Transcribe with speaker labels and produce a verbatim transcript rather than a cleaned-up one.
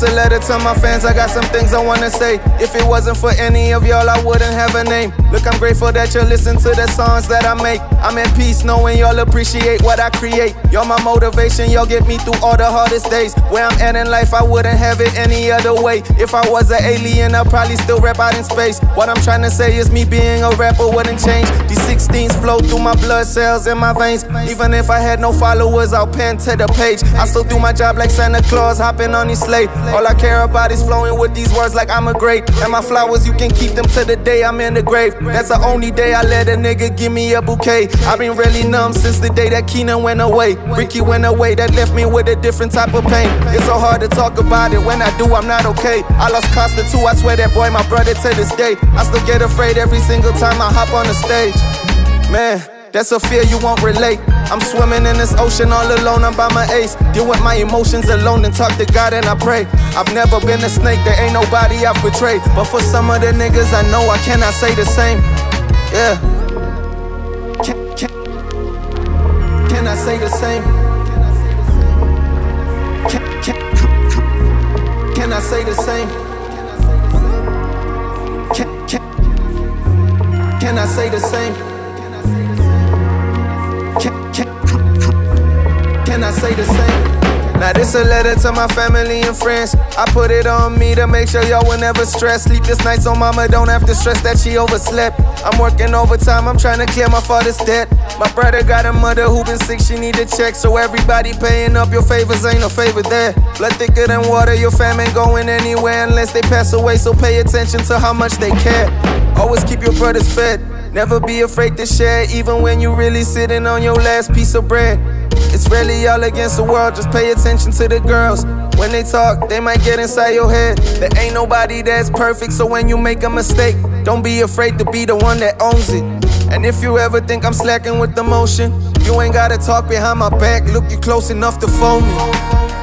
Speaker 1: a letter to my fans, I got some things I wanna say. If it wasn't for any of y'all, I wouldn't have a name. Look, I'm grateful that you listen to the songs that I make. I'm at peace knowing y'all appreciate what I create. Y'all my motivation, y'all get me through all the hardest days. Where I'm at in life, I wouldn't have it any other way. If I was an alien, I'd probably still rap out in space. What I'm trying to say is me being a rapper wouldn't change. These sixteens flow through my blood cells and my veins. Even if I had no followers, I'll pen to the page. I still do my job like Santa Claus, hopping on his sleigh. All I care about is flowing with these words like I'm a great. And my flowers, you can keep them to the day I'm in the grave. That's the only day I let a nigga give me a bouquet. I've been really numb since the day that Keenan went away. Ricky went away, that left me with a different type of pain. It's so hard to talk about it, when I do I'm not okay. I lost Costa too, I swear that boy my brother to this day. I still get afraid every single time I hop on the stage. Man, that's a fear you won't relate. I'm swimming in this ocean all alone, I'm by my ace. Deal with my emotions alone and talk to God and I pray. I've never been a snake, there ain't nobody I've betrayed. But for some of the niggas I know, I cannot say the same. Yeah. Can, can, can I say the same? Can, can, can I say the same? Can, can, can I say the same? Can, can, can I say the same? Now this a letter to my family and friends. I put it on me to make sure y'all will never stress. Sleepless nights so mama don't have to stress that she overslept. I'm working overtime, I'm trying to clear my father's debt. My brother got a mother who been sick, she need a check. So everybody paying up your favors, ain't no favor there. Blood thicker than water, your fam ain't going anywhere unless they pass away. So pay attention to how much they care. Always keep your brothers fed, never be afraid to share. Even when you really sitting on your last piece of bread. It's really y'all against the world, just pay attention to the girls. When they talk, they might get inside your head. There ain't nobody that's perfect, so when you make a mistake, don't be afraid to be the one that owns it. And if you ever think I'm slacking with the motion, you ain't gotta talk behind my back, look you close enough to phone me.